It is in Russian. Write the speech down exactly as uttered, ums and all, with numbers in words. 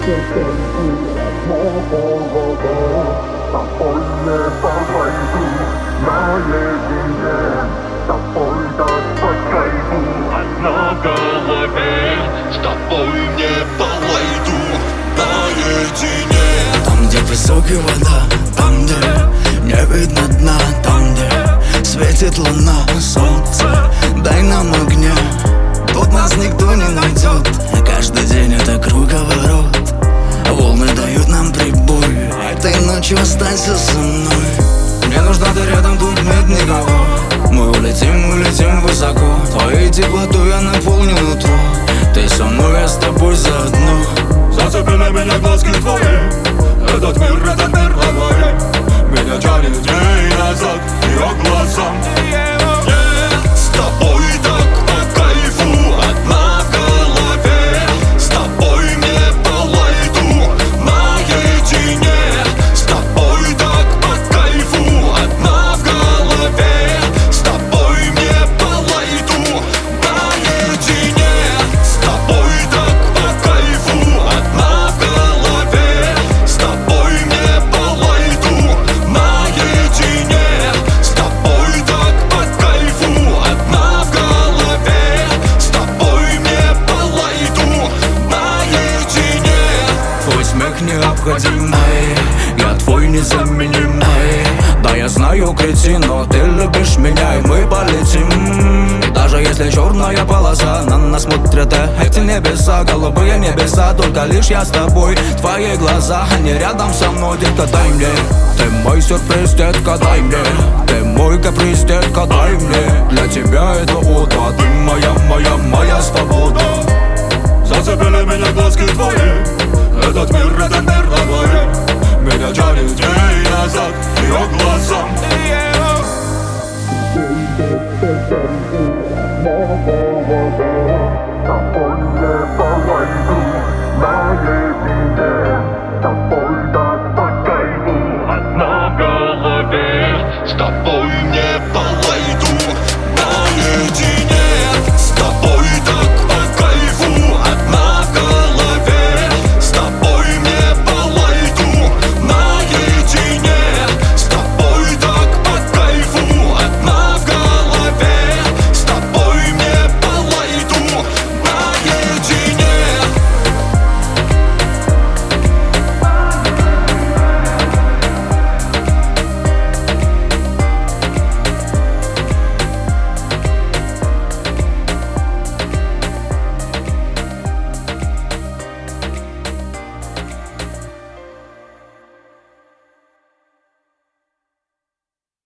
тобой не пойду наедине, с тобой так по кайфу. Одна в голове, с тобой не пойду наедине. Там, где высокая вода, там, где не видно дна, там, где светит луна, солнце, дай нам огня. Тут нас никто не найдет, каждый день это круговорот. Волны дают нам прибой, этой ночью останься со мной. Мне нужна ты рядом, тут нет никого. Мы улетим, улетим высоко. Твоей теплотой я наполню нутро. Ты со мной, я с тобой заодно. Зацепили меня глазки твои. Этот мир, этот мир родной. Меня тянет дней назад ее глазам. С тобой так по кайфу, одна в голове. С тобой не пойду наедине. С тобой так по кайфу, одна в голове. С тобой не пойду наедине. С тобой так по кайфу, одна в голове. С тобой не пойду наедине. С тобой так по кайфу, одна в голове. С тобой не пойду наедине. Твой смех необходимый, я твой незаменимый. Да, я знаю, кретин, но ты любишь меня, и мы полетим. И даже если черная полоса, на нас смотрят эти небеса, голубые небеса. Только лишь я с тобой, твои глаза, они рядом со мной. Детка, дай мне, ты мой сюрприз, детка, дай мне. Ты мой каприз, детка, дай мне. Для тебя это утро, ты моя, моя, моя с тобой.